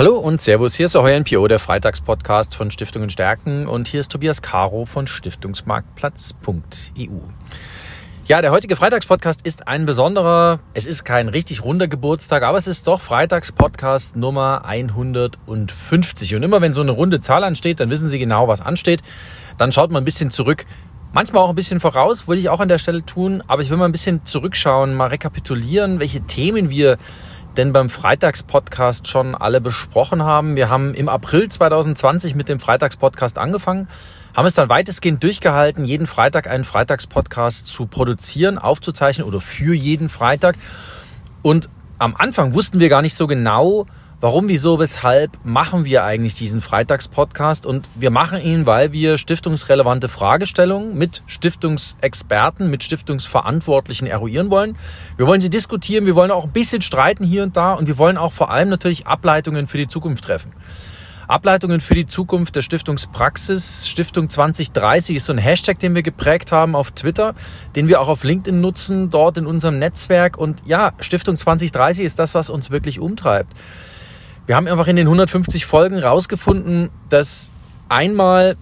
Hallo und Servus, hier ist euer NPO, der Freitagspodcast von Stiftungen stärken, und hier ist Tobias Caro von Stiftungsmarktplatz.eu. Ja, der heutige Freitagspodcast ist ein besonderer, es ist kein richtig runder Geburtstag, aber es ist doch Freitagspodcast Nummer 150. Und immer wenn so eine runde Zahl ansteht, dann wissen Sie genau, was ansteht. Dann schaut man ein bisschen zurück, manchmal auch ein bisschen voraus, würde ich auch an der Stelle tun, aber ich will mal ein bisschen zurückschauen, mal rekapitulieren, welche Themen wir denn beim Freitagspodcast schon alle besprochen haben. Wir haben im April 2020 mit dem Freitagspodcast angefangen, haben es dann weitestgehend durchgehalten, jeden Freitag einen Freitagspodcast zu produzieren, aufzuzeichnen oder für jeden Freitag. Und am Anfang wussten wir gar nicht so genau, warum, wieso, weshalb machen wir eigentlich diesen Freitagspodcast. Und wir machen ihn, weil wir stiftungsrelevante Fragestellungen mit Stiftungsexperten, mit Stiftungsverantwortlichen eruieren wollen. Wir wollen sie diskutieren, wir wollen auch ein bisschen streiten hier und da, und wir wollen auch vor allem natürlich Ableitungen für die Zukunft treffen. Ableitungen für die Zukunft der Stiftungspraxis. Stiftung 2030 ist so ein Hashtag, den wir geprägt haben auf Twitter, den wir auch auf LinkedIn nutzen, dort in unserem Netzwerk. Und ja, Stiftung 2030 ist das, was uns wirklich umtreibt. Wir haben einfach in den 150 Folgen rausgefunden, dass einmal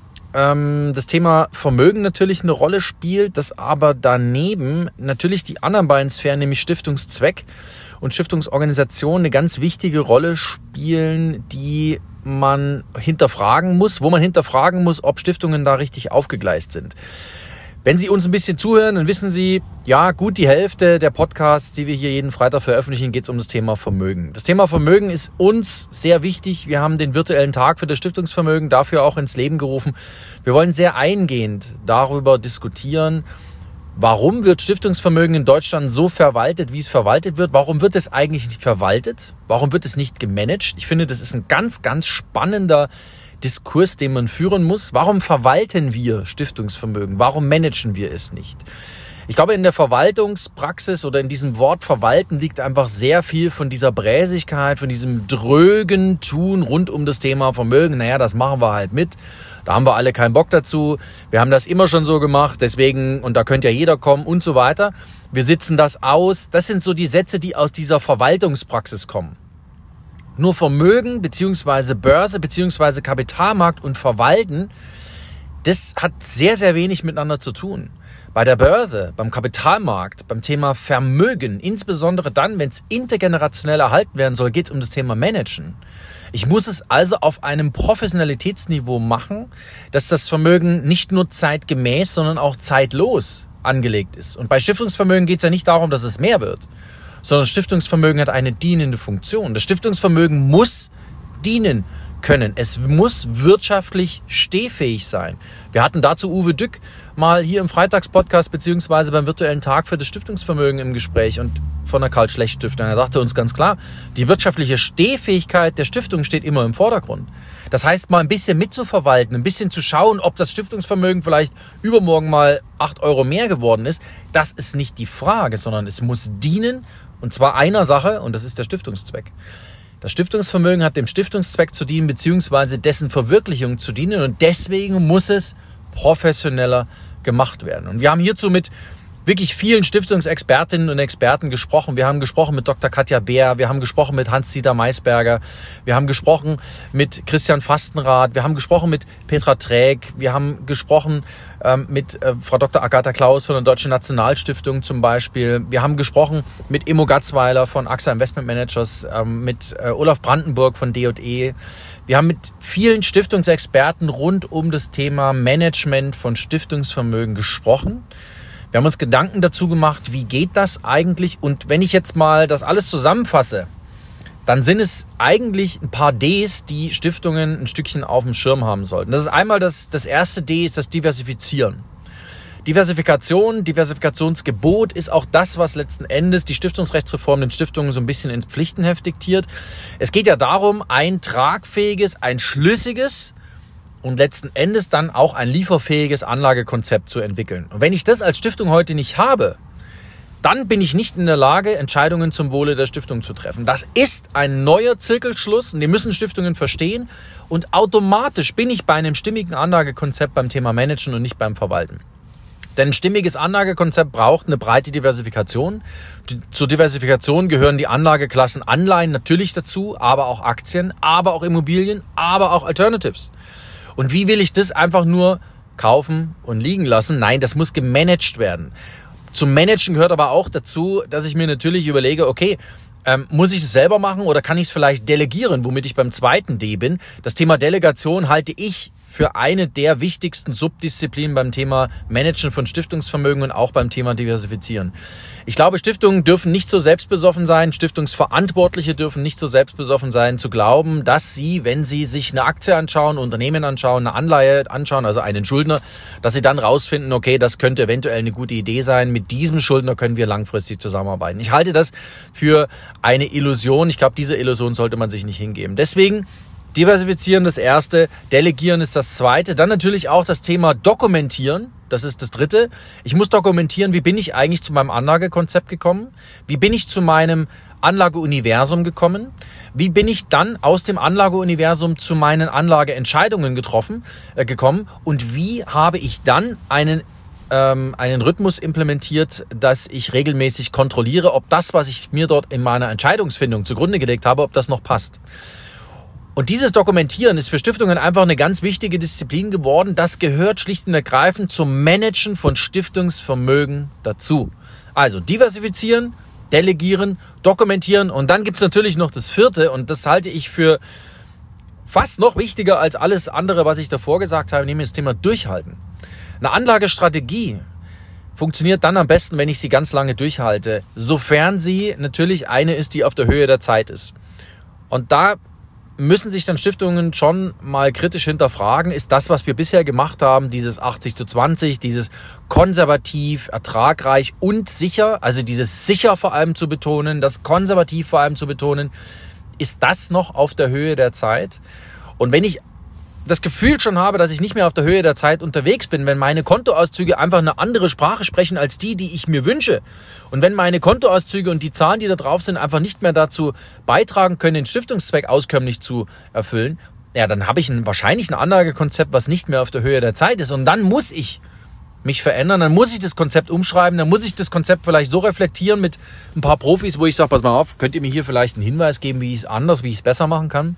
das Thema Vermögen natürlich eine Rolle spielt, dass aber daneben natürlich die anderen beiden Sphären, nämlich Stiftungszweck und Stiftungsorganisation, eine ganz wichtige Rolle spielen, die man hinterfragen muss, wo man hinterfragen muss, ob Stiftungen da richtig aufgegleist sind. Wenn Sie uns ein bisschen zuhören, dann wissen Sie, ja, gut die Hälfte der Podcasts, die wir hier jeden Freitag veröffentlichen, geht es um das Thema Vermögen. Das Thema Vermögen ist uns sehr wichtig. Wir haben den virtuellen Tag für das Stiftungsvermögen dafür auch ins Leben gerufen. Wir wollen sehr eingehend darüber diskutieren, warum wird Stiftungsvermögen in Deutschland so verwaltet, wie es verwaltet wird? Warum wird es eigentlich nicht verwaltet? Warum wird es nicht gemanagt? Ich finde, das ist ein ganz, ganz spannender Diskurs, den man führen muss. Warum verwalten wir Stiftungsvermögen? Warum managen wir es nicht? Ich glaube, in der Verwaltungspraxis oder in diesem Wort verwalten liegt einfach sehr viel von dieser Bräsigkeit, von diesem drögen Tun rund um das Thema Vermögen. Naja, das machen wir halt mit. Da haben wir alle keinen Bock dazu. Wir haben das immer schon so gemacht, deswegen, und da könnte ja jeder kommen und so weiter. Wir sitzen das aus. Das sind so die Sätze, die aus dieser Verwaltungspraxis kommen. Nur Vermögen beziehungsweise Börse beziehungsweise Kapitalmarkt und Verwalten, das hat sehr, sehr wenig miteinander zu tun. Bei der Börse, beim Kapitalmarkt, beim Thema Vermögen, insbesondere dann, wenn es intergenerationell erhalten werden soll, geht es um das Thema Managen. Ich muss es also auf einem Professionalitätsniveau machen, dass das Vermögen nicht nur zeitgemäß, sondern auch zeitlos angelegt ist. Und bei Stiftungsvermögen geht es ja nicht darum, dass es mehr wird, sondern Stiftungsvermögen hat eine dienende Funktion. Das Stiftungsvermögen muss dienen können. Es muss wirtschaftlich stehfähig sein. Wir hatten dazu Uwe Dück mal hier im Freitagspodcast beziehungsweise beim virtuellen Tag für das Stiftungsvermögen im Gespräch und von der Karl-Schlecht-Stiftung. Er sagte uns ganz klar, die wirtschaftliche Stehfähigkeit der Stiftung steht immer im Vordergrund. Das heißt, mal ein bisschen mitzuverwalten, ein bisschen zu schauen, ob das Stiftungsvermögen vielleicht übermorgen mal 8 Euro mehr geworden ist, das ist nicht die Frage, sondern es muss dienen, und zwar einer Sache, und das ist der Stiftungszweck. Das Stiftungsvermögen hat dem Stiftungszweck zu dienen, beziehungsweise dessen Verwirklichung zu dienen, und deswegen muss es professioneller gemacht werden. Und wir haben hierzu mit wirklich vielen Stiftungsexpertinnen und Experten gesprochen. Wir haben gesprochen mit Dr. Katja Beer, wir haben gesprochen mit Hans-Dieter Maisberger, wir haben gesprochen mit Christian Fastenrath, wir haben gesprochen mit Petra Träg, wir haben gesprochen mit Frau Dr. Agatha Klaus von der Deutschen Nationalstiftung zum Beispiel. Wir haben gesprochen mit Immo Gatzweiler von AXA Investment Managers, mit Olaf Brandenburg von D&E. Wir haben mit vielen Stiftungsexperten rund um das Thema Management von Stiftungsvermögen gesprochen. Wir haben uns Gedanken dazu gemacht, wie geht das eigentlich? Und wenn ich jetzt mal das alles zusammenfasse, dann sind es eigentlich ein paar Ds, die Stiftungen ein Stückchen auf dem Schirm haben sollten. Das ist einmal das erste D, ist das Diversifizieren. Diversifikation, Diversifikationsgebot ist auch das, was letzten Endes die Stiftungsrechtsreform den Stiftungen so ein bisschen ins Pflichtenheft diktiert. Es geht ja darum, ein tragfähiges, ein schlüssiges und letzten Endes dann auch ein lieferfähiges Anlagekonzept zu entwickeln. Und wenn ich das als Stiftung heute nicht habe, dann bin ich nicht in der Lage, Entscheidungen zum Wohle der Stiftung zu treffen. Das ist ein neuer Zirkelschluss, und den müssen Stiftungen verstehen. Und automatisch bin ich bei einem stimmigen Anlagekonzept beim Thema Managen und nicht beim Verwalten. Denn ein stimmiges Anlagekonzept braucht eine breite Diversifikation. Zur Diversifikation gehören die Anlageklassen Anleihen natürlich dazu, aber auch Aktien, aber auch Immobilien, aber auch Alternatives. Und wie will ich das einfach nur kaufen und liegen lassen? Nein, das muss gemanagt werden. Zum Managen gehört aber auch dazu, dass ich mir natürlich überlege, okay, muss ich es selber machen oder kann ich es vielleicht delegieren, womit ich beim zweiten D bin? Das Thema Delegation halte ich für eine der wichtigsten Subdisziplinen beim Thema Managen von Stiftungsvermögen und auch beim Thema Diversifizieren. Ich glaube, Stiftungen dürfen nicht so selbstbesoffen sein, Stiftungsverantwortliche dürfen nicht so selbstbesoffen sein, zu glauben, dass sie, wenn sie sich eine Aktie anschauen, ein Unternehmen anschauen, eine Anleihe anschauen, also einen Schuldner, dass sie dann rausfinden, okay, das könnte eventuell eine gute Idee sein, mit diesem Schuldner können wir langfristig zusammenarbeiten. Ich halte das für eine Illusion. Ich glaube, diese Illusion sollte man sich nicht hingeben. Deswegen diversifizieren das erste, delegieren ist das zweite. Dann natürlich auch das Thema dokumentieren. Das ist das dritte. Ich muss dokumentieren, wie bin ich eigentlich zu meinem Anlagekonzept gekommen? Wie bin ich zu meinem Anlageuniversum gekommen? Wie bin ich dann aus dem Anlageuniversum zu meinen Anlageentscheidungen gekommen? Und wie habe ich dann einen Rhythmus implementiert, dass ich regelmäßig kontrolliere, ob das, was ich mir dort in meiner Entscheidungsfindung zugrunde gelegt habe, ob das noch passt? Und dieses Dokumentieren ist für Stiftungen einfach eine ganz wichtige Disziplin geworden. Das gehört schlicht und ergreifend zum Managen von Stiftungsvermögen dazu. Also diversifizieren, delegieren, dokumentieren und dann gibt's natürlich noch das vierte und das halte ich für fast noch wichtiger als alles andere, was ich davor gesagt habe, nämlich das Thema Durchhalten. Eine Anlagestrategie funktioniert dann am besten, wenn ich sie ganz lange durchhalte, sofern sie natürlich eine ist, die auf der Höhe der Zeit ist. Und da müssen sich dann Stiftungen schon mal kritisch hinterfragen, ist das, was wir bisher gemacht haben, dieses 80:20, dieses konservativ, ertragreich und sicher, also dieses sicher vor allem zu betonen, das konservativ vor allem zu betonen, ist das noch auf der Höhe der Zeit? Und wenn ich das Gefühl schon habe, dass ich nicht mehr auf der Höhe der Zeit unterwegs bin, wenn meine Kontoauszüge einfach eine andere Sprache sprechen als die ich mir wünsche und wenn meine Kontoauszüge und die Zahlen, die da drauf sind, einfach nicht mehr dazu beitragen können, den Stiftungszweck auskömmlich zu erfüllen, ja, dann habe ich wahrscheinlich ein Anlagekonzept, was nicht mehr auf der Höhe der Zeit ist und dann muss ich mich verändern, dann muss ich das Konzept umschreiben, dann muss ich das Konzept vielleicht so reflektieren mit ein paar Profis, wo ich sage, pass mal auf, könnt ihr mir hier vielleicht einen Hinweis geben, wie ich es besser machen kann?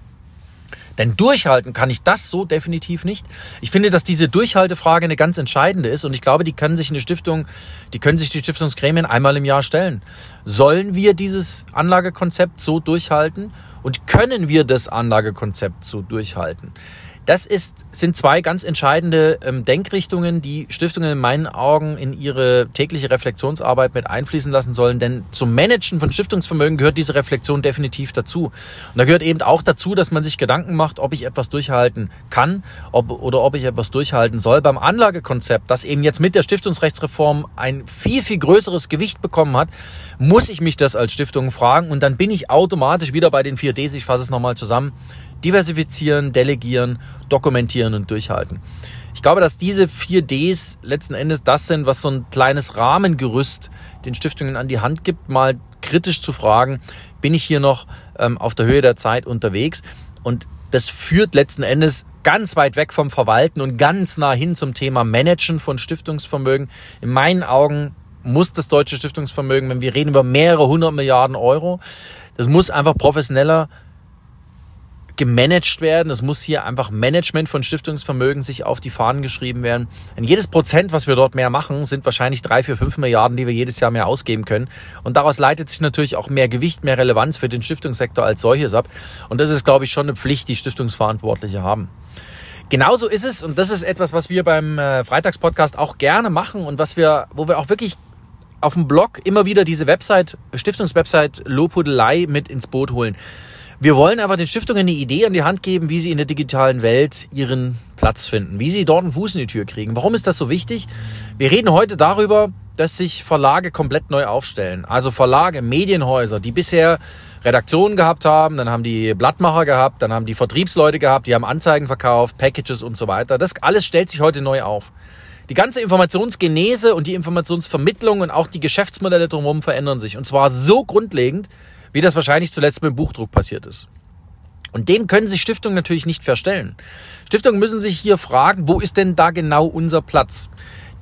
Denn durchhalten kann ich das so definitiv nicht. Ich finde, dass diese Durchhaltefrage eine ganz entscheidende ist und ich glaube, die können sich die Stiftungsgremien einmal im Jahr stellen. Sollen wir dieses Anlagekonzept so durchhalten und können wir das Anlagekonzept so durchhalten? Das sind zwei ganz entscheidende Denkrichtungen, die Stiftungen in meinen Augen in ihre tägliche Reflexionsarbeit mit einfließen lassen sollen. Denn zum Managen von Stiftungsvermögen gehört diese Reflexion definitiv dazu. Und da gehört eben auch dazu, dass man sich Gedanken macht, ob ich etwas durchhalten kann oder ob ich etwas durchhalten soll. Beim Anlagekonzept, das eben jetzt mit der Stiftungsrechtsreform ein viel, viel größeres Gewicht bekommen hat, muss ich mich das als Stiftung fragen. Und dann bin ich automatisch wieder bei den 4Ds. Ich fasse es nochmal zusammen. Diversifizieren, delegieren, dokumentieren und durchhalten. Ich glaube, dass diese 4Ds letzten Endes das sind, was so ein kleines Rahmengerüst den Stiftungen an die Hand gibt, mal kritisch zu fragen, bin ich hier noch auf der Höhe der Zeit unterwegs? Und das führt letzten Endes ganz weit weg vom Verwalten und ganz nah hin zum Thema Managen von Stiftungsvermögen. In meinen Augen muss das deutsche Stiftungsvermögen, wenn wir reden über mehrere 100 Milliarden Euro, das muss einfach professioneller gemanagt werden. Es muss hier einfach Management von Stiftungsvermögen sich auf die Fahnen geschrieben werden. Denn jedes Prozent, was wir dort mehr machen, sind wahrscheinlich 3, 4, 5 Milliarden, die wir jedes Jahr mehr ausgeben können. Und daraus leitet sich natürlich auch mehr Gewicht, mehr Relevanz für den Stiftungssektor als solches ab. Und das ist, glaube ich, schon eine Pflicht, die Stiftungsverantwortliche haben. Genauso ist es, und das ist etwas, was wir beim Freitagspodcast auch gerne machen und wo wir auch wirklich auf dem Blog immer wieder diese Stiftungswebsite Lobhudelei mit ins Boot holen. Wir wollen aber den Stiftungen eine Idee an die Hand geben, wie sie in der digitalen Welt ihren Platz finden, wie sie dort einen Fuß in die Tür kriegen. Warum ist das so wichtig? Wir reden heute darüber, dass sich Verlage komplett neu aufstellen. Also Verlage, Medienhäuser, die bisher Redaktionen gehabt haben, dann haben die Blattmacher gehabt, dann haben die Vertriebsleute gehabt, die haben Anzeigen verkauft, Packages und so weiter. Das alles stellt sich heute neu auf. Die ganze Informationsgenese und die Informationsvermittlung und auch die Geschäftsmodelle drumherum verändern sich. Und zwar so grundlegend, wie das wahrscheinlich zuletzt mit dem Buchdruck passiert ist. Und dem können sich Stiftungen natürlich nicht verstellen. Stiftungen müssen sich hier fragen, wo ist denn da genau unser Platz?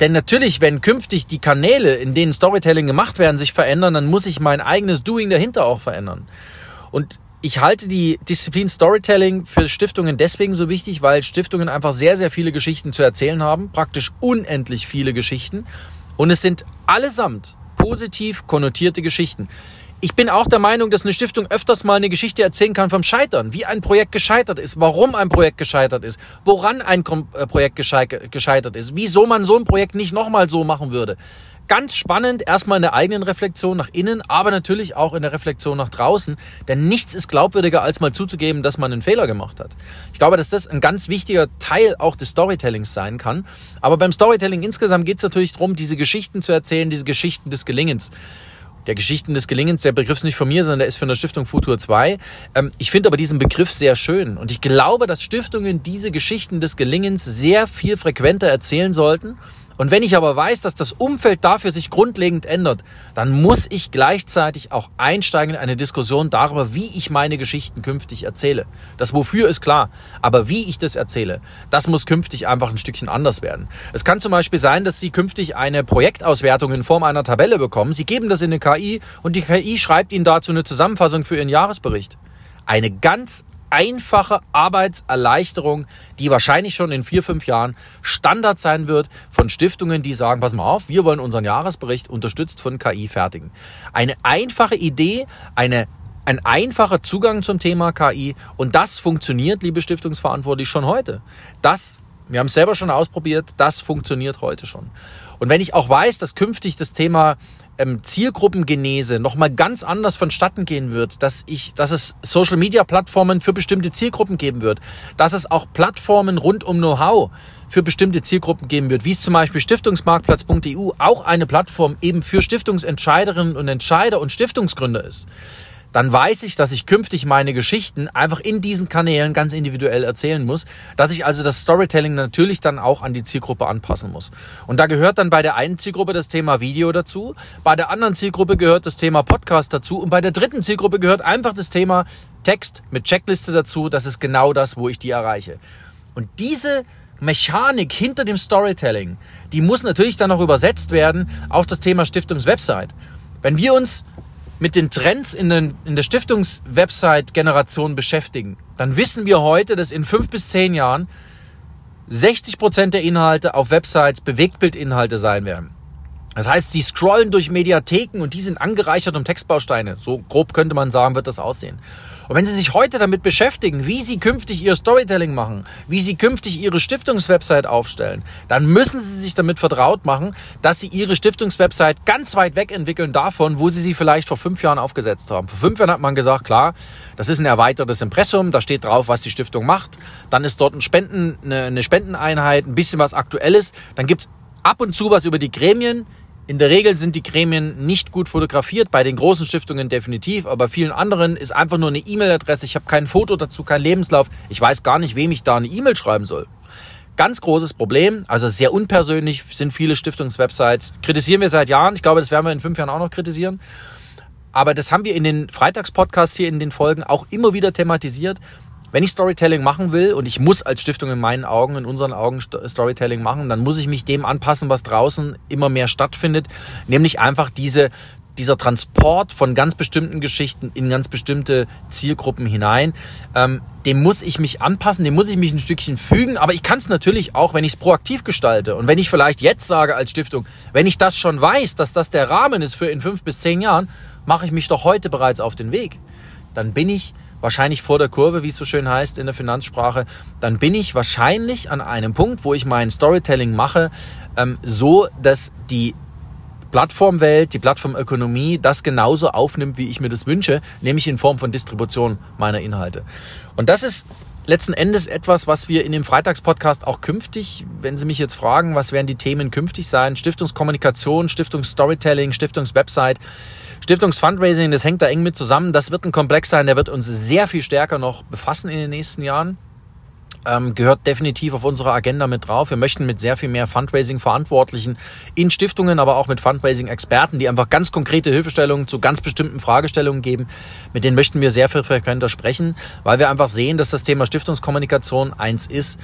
Denn natürlich, wenn künftig die Kanäle, in denen Storytelling gemacht werden, sich verändern, dann muss ich mein eigenes Doing dahinter auch verändern. Und ich halte die Disziplin Storytelling für Stiftungen deswegen so wichtig, weil Stiftungen einfach sehr, sehr viele Geschichten zu erzählen haben, praktisch unendlich viele Geschichten. Und es sind allesamt positiv konnotierte Geschichten. Ich bin auch der Meinung, dass eine Stiftung öfters mal eine Geschichte erzählen kann vom Scheitern, wie ein Projekt gescheitert ist, warum ein Projekt gescheitert ist, woran ein Projekt gescheitert ist, wieso man so ein Projekt nicht nochmal so machen würde. Ganz spannend, erstmal in der eigenen Reflexion nach innen, aber natürlich auch in der Reflexion nach draußen, denn nichts ist glaubwürdiger, als mal zuzugeben, dass man einen Fehler gemacht hat. Ich glaube, dass das ein ganz wichtiger Teil auch des Storytellings sein kann, aber beim Storytelling insgesamt geht es natürlich darum, diese Geschichten zu erzählen, diese Geschichten des Gelingens. Der Geschichten des Gelingens, der Begriff ist nicht von mir, sondern der ist von der Stiftung Futur 2. Ich finde aber diesen Begriff sehr schön und ich glaube, dass Stiftungen diese Geschichten des Gelingens sehr viel frequenter erzählen sollten. Und wenn ich aber weiß, dass das Umfeld dafür sich grundlegend ändert, dann muss ich gleichzeitig auch einsteigen in eine Diskussion darüber, wie ich meine Geschichten künftig erzähle. Das Wofür ist klar, aber wie ich das erzähle, das muss künftig einfach ein Stückchen anders werden. Es kann zum Beispiel sein, dass Sie künftig eine Projektauswertung in Form einer Tabelle bekommen. Sie geben das in eine KI und die KI schreibt Ihnen dazu eine Zusammenfassung für Ihren Jahresbericht. Eine ganz einfache Arbeitserleichterung, die wahrscheinlich schon in 4-5 Jahren Standard sein wird von Stiftungen, die sagen, pass mal auf, wir wollen unseren Jahresbericht unterstützt von KI fertigen. Eine einfache Idee, ein einfacher Zugang zum Thema KI und das funktioniert, liebe Stiftungsverantwortliche, schon heute. Wir haben es selber schon ausprobiert, das funktioniert heute schon. Und wenn ich auch weiß, dass künftig das Thema Zielgruppengenese nochmal ganz anders vonstatten gehen wird, dass es Social-Media-Plattformen für bestimmte Zielgruppen geben wird, dass es auch Plattformen rund um Know-how für bestimmte Zielgruppen geben wird, wie es zum Beispiel Stiftungsmarktplatz.eu auch eine Plattform eben für Stiftungsentscheiderinnen und Entscheider und Stiftungsgründer ist, dann weiß ich, dass ich künftig meine Geschichten einfach in diesen Kanälen ganz individuell erzählen muss, dass ich also das Storytelling natürlich dann auch an die Zielgruppe anpassen muss. Und da gehört dann bei der einen Zielgruppe das Thema Video dazu, bei der anderen Zielgruppe gehört das Thema Podcast dazu und bei der dritten Zielgruppe gehört einfach das Thema Text mit Checkliste dazu. Das ist genau das, wo ich die erreiche. Und diese Mechanik hinter dem Storytelling, die muss natürlich dann auch übersetzt werden auf das Thema Stiftungswebsite. Wenn wir uns mit den Trends in der Stiftungswebsite-Generation beschäftigen, dann wissen wir heute, dass in 5 bis 10 Jahren 60% der Inhalte auf Websites Bewegtbildinhalte sein werden. Das heißt, Sie scrollen durch Mediatheken und die sind angereichert um Textbausteine. So grob könnte man sagen, wird das aussehen. Und wenn Sie sich heute damit beschäftigen, wie Sie künftig Ihr Storytelling machen, wie Sie künftig Ihre Stiftungswebsite aufstellen, dann müssen Sie sich damit vertraut machen, dass Sie Ihre Stiftungswebsite ganz weit weg entwickeln davon, wo Sie vielleicht vor 5 Jahren aufgesetzt haben. Vor 5 Jahren hat man gesagt, klar, das ist ein erweitertes Impressum, da steht drauf, was die Stiftung macht. Dann ist dort eine Spendeneinheit, ein bisschen was Aktuelles. Dann gibt es ab und zu was über die Gremien. In der Regel sind die Gremien nicht gut fotografiert, bei den großen Stiftungen definitiv, aber bei vielen anderen ist einfach nur eine E-Mail-Adresse, ich habe kein Foto dazu, kein Lebenslauf, ich weiß gar nicht, wem ich da eine E-Mail schreiben soll. Ganz großes Problem, also sehr unpersönlich sind viele Stiftungswebsites, kritisieren wir seit Jahren, ich glaube, das werden wir in 5 Jahren auch noch kritisieren, aber das haben wir in den Freitagspodcasts hier in den Folgen auch immer wieder thematisiert. Wenn ich Storytelling machen will und ich muss als Stiftung in unseren Augen Storytelling machen, dann muss ich mich dem anpassen, was draußen immer mehr stattfindet, nämlich einfach dieser Transport von ganz bestimmten Geschichten in ganz bestimmte Zielgruppen hinein. Dem muss ich mich anpassen, dem muss ich mich ein Stückchen fügen, aber ich kann es natürlich auch, wenn ich es proaktiv gestalte und wenn ich vielleicht jetzt sage als Stiftung, wenn ich das schon weiß, dass das der Rahmen ist für in 5 bis 10 Jahren, mache ich mich doch heute bereits auf den Weg. Dann bin ich wahrscheinlich vor der Kurve, wie es so schön heißt in der Finanzsprache, dann bin ich wahrscheinlich an einem Punkt, wo ich mein Storytelling mache, so, dass die Plattformwelt, die Plattformökonomie das genauso aufnimmt, wie ich mir das wünsche, nämlich in Form von Distribution meiner Inhalte. Und das ist letzten Endes etwas, was wir in dem Freitagspodcast auch künftig, wenn Sie mich jetzt fragen, was werden die Themen künftig sein? Stiftungskommunikation, Stiftungsstorytelling, Stiftungswebsite, Stiftungsfundraising, das hängt da eng mit zusammen. Das wird ein Komplex sein, der wird uns sehr viel stärker noch befassen in den nächsten Jahren. Gehört definitiv auf unserer Agenda mit drauf. Wir möchten mit sehr viel mehr Fundraising-Verantwortlichen in Stiftungen, aber auch mit Fundraising-Experten, die einfach ganz konkrete Hilfestellungen zu ganz bestimmten Fragestellungen geben, mit denen möchten wir sehr viel frequenter sprechen, weil wir einfach sehen, dass das Thema Stiftungskommunikation eins ist,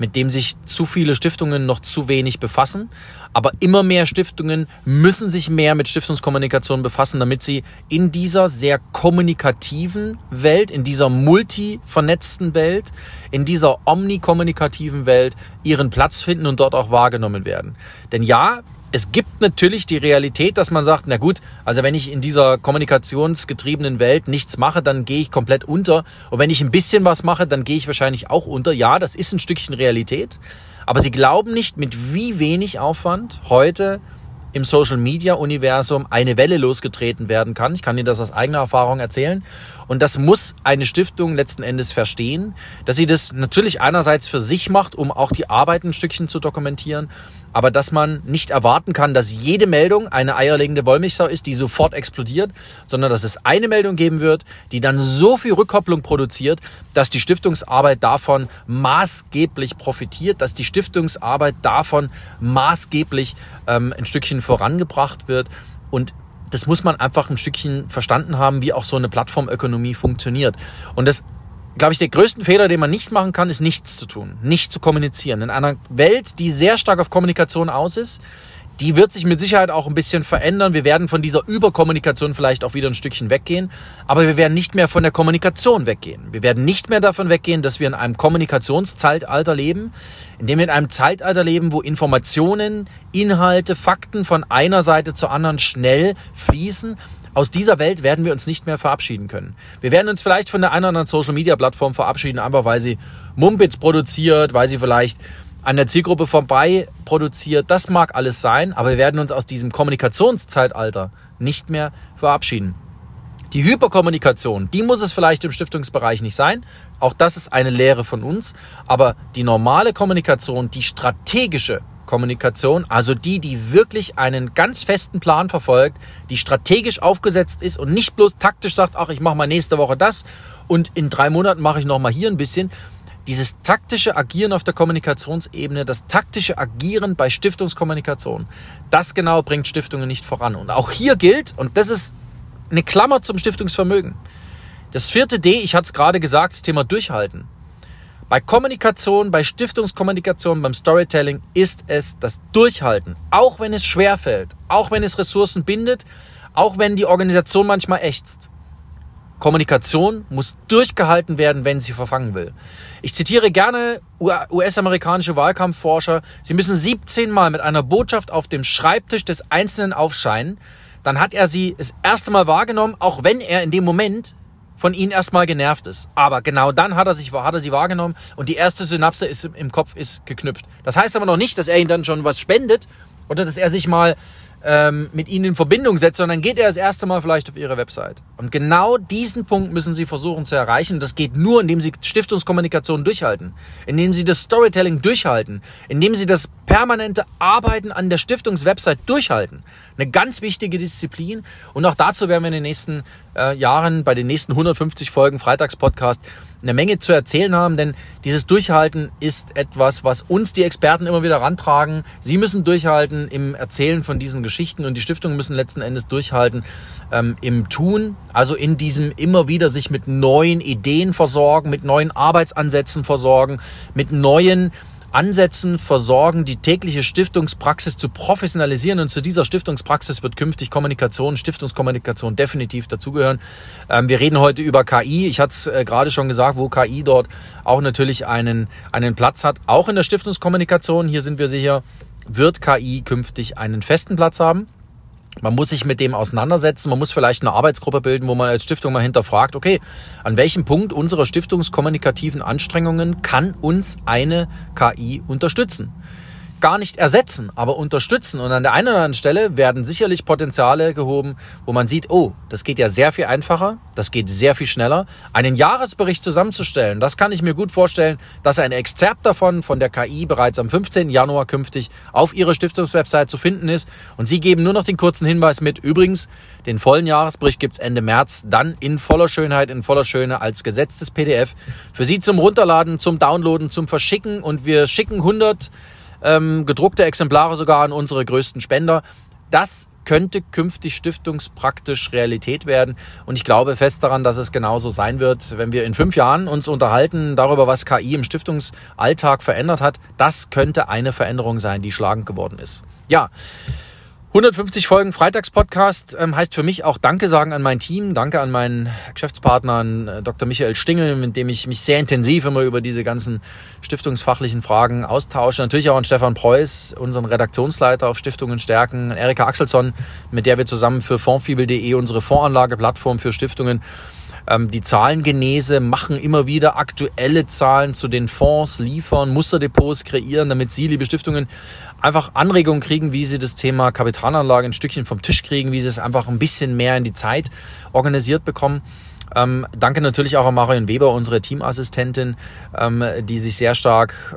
mit dem sich zu viele Stiftungen noch zu wenig befassen. Aber immer mehr Stiftungen müssen sich mehr mit Stiftungskommunikation befassen, damit sie in dieser sehr kommunikativen Welt, in dieser multivernetzten Welt, in dieser omnikommunikativen Welt ihren Platz finden und dort auch wahrgenommen werden. Denn ja, es gibt natürlich die Realität, dass man sagt, na gut, also wenn ich in dieser kommunikationsgetriebenen Welt nichts mache, dann gehe ich komplett unter. Und wenn ich ein bisschen was mache, dann gehe ich wahrscheinlich auch unter. Ja, das ist ein Stückchen Realität. Aber Sie glauben nicht, mit wie wenig Aufwand heute im Social-Media-Universum eine Welle losgetreten werden kann. Ich kann Ihnen das aus eigener Erfahrung erzählen. Und das muss eine Stiftung letzten Endes verstehen, dass sie das natürlich einerseits für sich macht, um auch die Arbeit ein Stückchen zu dokumentieren, aber dass man nicht erwarten kann, dass jede Meldung eine eierlegende Wollmilchsau ist, die sofort explodiert, sondern dass es eine Meldung geben wird, die dann so viel Rückkopplung produziert, dass die Stiftungsarbeit davon maßgeblich profitiert, dass die Stiftungsarbeit davon maßgeblich ein Stückchen vorangebracht wird. Und das muss man einfach ein Stückchen verstanden haben, wie auch so eine Plattformökonomie funktioniert. Und das, glaube ich, der größte Fehler, den man nicht machen kann, ist nichts zu tun, nicht zu kommunizieren. In einer Welt, die sehr stark auf Kommunikation aus ist, die wird sich mit Sicherheit auch ein bisschen verändern. Wir werden von dieser Überkommunikation vielleicht auch wieder ein Stückchen weggehen, aber wir werden nicht mehr von der Kommunikation weggehen. Wir werden nicht mehr davon weggehen, dass wir in einem Kommunikationszeitalter leben, in dem wir in einem Zeitalter leben, wo Informationen, Inhalte, Fakten von einer Seite zur anderen schnell fließen. Aus dieser Welt werden wir uns nicht mehr verabschieden können. Wir werden uns vielleicht von der einen oder anderen Social-Media-Plattform verabschieden, einfach weil sie Mumpitz produziert, weil sie vielleicht an der Zielgruppe vorbei produziert. Das mag alles sein, aber wir werden uns aus diesem Kommunikationszeitalter nicht mehr verabschieden. Die Hyperkommunikation, die muss es vielleicht im Stiftungsbereich nicht sein. Auch das ist eine Lehre von uns. Aber die normale Kommunikation, die strategische Kommunikation, also die wirklich einen ganz festen Plan verfolgt, die strategisch aufgesetzt ist und nicht bloß taktisch sagt, ach, ich mache mal nächste Woche das und in 3 Monaten mache ich noch mal hier ein bisschen. Dieses taktische Agieren auf der Kommunikationsebene, das taktische Agieren bei Stiftungskommunikation, das genau bringt Stiftungen nicht voran. Und auch hier gilt, und das ist eine Klammer zum Stiftungsvermögen, das 4. D, ich hatte es gerade gesagt, das Thema Durchhalten. Bei Kommunikation, bei Stiftungskommunikation, beim Storytelling ist es das Durchhalten. Auch wenn es schwerfällt, auch wenn es Ressourcen bindet, auch wenn die Organisation manchmal ächzt. Kommunikation muss durchgehalten werden, wenn sie verfangen will. Ich zitiere gerne US-amerikanische Wahlkampfforscher. Sie müssen 17 Mal mit einer Botschaft auf dem Schreibtisch des Einzelnen aufscheinen. Dann hat er sie das erste Mal wahrgenommen, auch wenn er in dem Moment von ihnen erstmal genervt ist. Aber genau dann hat er sie wahrgenommen und die erste Synapse ist im Kopf ist geknüpft. Das heißt aber noch nicht, dass er ihnen dann schon was spendet oder dass er sich mal mit ihnen in Verbindung setzt, sondern geht er das erste Mal vielleicht auf ihre Website. Und genau diesen Punkt müssen sie versuchen zu erreichen. Das geht nur, indem sie Stiftungskommunikation durchhalten, indem sie das Storytelling durchhalten, indem sie das permanente Arbeiten an der Stiftungswebsite durchhalten. Eine ganz wichtige Disziplin. Und auch dazu werden wir in den nächsten Jahren, bei den nächsten 150 Folgen Freitagspodcast, eine Menge zu erzählen haben, denn dieses Durchhalten ist etwas, was uns die Experten immer wieder rantragen. Sie müssen durchhalten im Erzählen von diesen Geschichten und die Stiftungen müssen letzten Endes durchhalten im Tun, also in diesem immer wieder sich mit neuen Ideen versorgen, mit neuen Arbeitsansätzen versorgen, mit neuen Ansätzen versorgen, die tägliche Stiftungspraxis zu professionalisieren. Und zu dieser Stiftungspraxis wird künftig Kommunikation, Stiftungskommunikation definitiv dazugehören. Wir reden heute über KI. Ich hatte es gerade schon gesagt, wo KI dort auch natürlich einen Platz hat. Auch in der Stiftungskommunikation, hier sind wir sicher, wird KI künftig einen festen Platz haben. Man muss sich mit dem auseinandersetzen, man muss vielleicht eine Arbeitsgruppe bilden, wo man als Stiftung mal hinterfragt, okay, an welchem Punkt unserer stiftungskommunikativen Anstrengungen kann uns eine KI unterstützen? Gar nicht ersetzen, aber unterstützen. Und an der einen oder anderen Stelle werden sicherlich Potenziale gehoben, wo man sieht, oh, das geht ja sehr viel einfacher, das geht sehr viel schneller. Einen Jahresbericht zusammenzustellen, das kann ich mir gut vorstellen, dass ein Exzerpt davon von der KI bereits am 15. Januar künftig auf Ihrer Stiftungswebsite zu finden ist. Und Sie geben nur noch den kurzen Hinweis mit. Übrigens, den vollen Jahresbericht gibt's Ende März, dann in voller Schönheit, in voller Schöne als gesetztes PDF. Für Sie zum Runterladen, zum Downloaden, zum Verschicken. Und wir schicken 100 gedruckte Exemplare sogar an unsere größten Spender. Das könnte künftig stiftungspraktisch Realität werden. Und ich glaube fest daran, dass es genauso sein wird, wenn wir in 5 Jahren uns unterhalten darüber, was KI im Stiftungsalltag verändert hat. Das könnte eine Veränderung sein, die schlagend geworden ist. Ja, 150 Folgen Freitagspodcast heißt für mich auch Danke sagen an mein Team, danke an meinen Geschäftspartner, an Dr. Michael Stingel, mit dem ich mich sehr intensiv immer über diese ganzen stiftungsfachlichen Fragen austausche. Natürlich auch an Stefan Preuß, unseren Redaktionsleiter auf Stiftungen stärken, an Erika Axelsson, mit der wir zusammen für Fondsfibel.de unsere Fondsanlageplattform für Stiftungen die Zahlengenese machen, immer wieder aktuelle Zahlen zu den Fonds liefern, Musterdepots kreieren, damit Sie, liebe Stiftungen, einfach Anregungen kriegen, wie Sie das Thema Kapitalanlage ein Stückchen vom Tisch kriegen, wie Sie es einfach ein bisschen mehr in die Zeit organisiert bekommen. Danke natürlich auch an Marion Weber, unsere Teamassistentin, die sich sehr stark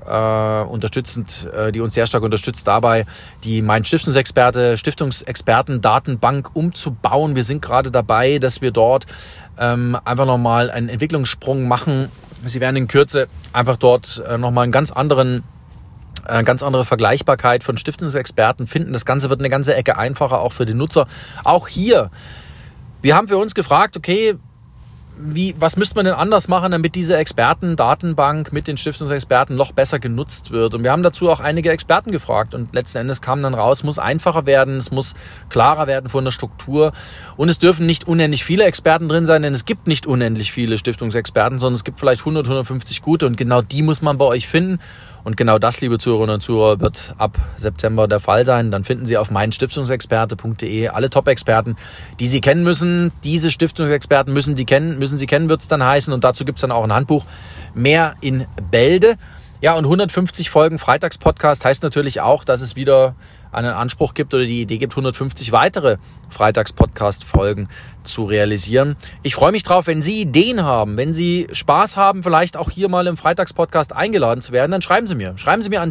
die uns sehr stark unterstützt dabei, die Mein Stiftungsexperte, Stiftungsexperten-Datenbank umzubauen. Wir sind gerade dabei, dass wir dort einfach nochmal einen Entwicklungssprung machen. Sie werden in Kürze einfach dort nochmal eine ganz andere Vergleichbarkeit von Stiftungsexperten finden. Das Ganze wird eine ganze Ecke einfacher, auch für den Nutzer. Auch hier, wir haben für uns gefragt, okay, was müsste man denn anders machen, damit diese Experten-Datenbank mit den Stiftungsexperten noch besser genutzt wird? Und wir haben dazu auch einige Experten gefragt und letzten Endes kam dann raus, es muss einfacher werden, es muss klarer werden von der Struktur und es dürfen nicht unendlich viele Experten drin sein, denn es gibt nicht unendlich viele Stiftungsexperten, sondern es gibt vielleicht 100, 150 gute und genau die muss man bei euch finden. Und genau das, liebe Zuhörerinnen und Zuhörer, wird ab September der Fall sein. Dann finden Sie auf meinstiftungsexperte.de alle Top-Experten, die Sie kennen müssen. Diese Stiftungsexperten müssen Sie kennen, wird es dann heißen. Und dazu gibt es dann auch ein Handbuch. Mehr in Bälde. Ja, und 150 Folgen Freitagspodcast heißt natürlich auch, dass es wieder einen Anspruch gibt oder die Idee gibt, 150 weitere Freitagspodcast-Folgen zu realisieren. Ich freue mich drauf, wenn Sie Ideen haben, wenn Sie Spaß haben, vielleicht auch hier mal im Freitagspodcast eingeladen zu werden, dann schreiben Sie mir. Schreiben Sie mir an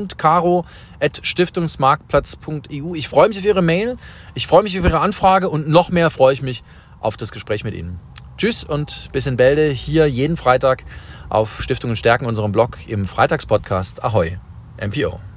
t.caro@stiftungsmarktplatz.eu. Ich freue mich auf Ihre Mail, ich freue mich auf Ihre Anfrage und noch mehr freue ich mich auf das Gespräch mit Ihnen. Tschüss und bis in Bälde, hier jeden Freitag auf Stiftungen stärken, unserem Blog im Freitagspodcast. Ahoi, MPO.